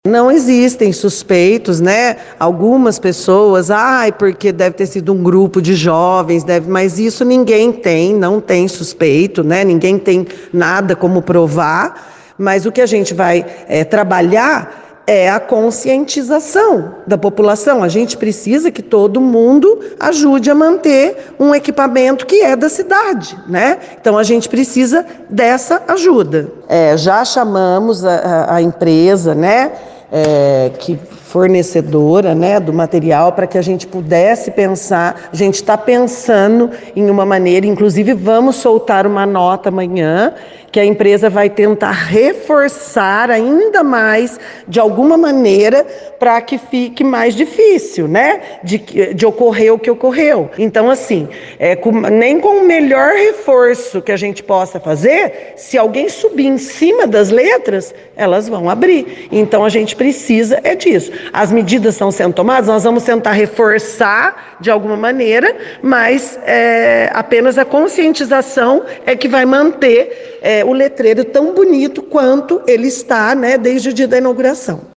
Não existem suspeitos, né? Algumas pessoas, porque deve ter sido um grupo de jovens, mas isso ninguém tem, não tem suspeito, né? Ninguém tem nada como provar, mas o que a gente vai trabalhar é a conscientização da população. A gente precisa que todo mundo ajude a manter um equipamento que é da cidade, né? Então a gente precisa dessa ajuda. Já chamamos a empresa, né? Que fornecedora, né, do material, para que a gente pudesse pensar. A gente está pensando em uma maneira, inclusive vamos soltar uma nota amanhã, que a empresa vai tentar reforçar ainda mais, de alguma maneira, para que fique mais difícil, né, de ocorrer o que ocorreu. Então, assim, nem com o melhor reforço que a gente possa fazer, se alguém subir em cima das letras, elas vão abrir. Então, a gente precisa disso. As medidas estão sendo tomadas, nós vamos tentar reforçar de alguma maneira, mas apenas a conscientização é que vai manter o letreiro tão bonito quanto ele está, né, desde o dia da inauguração.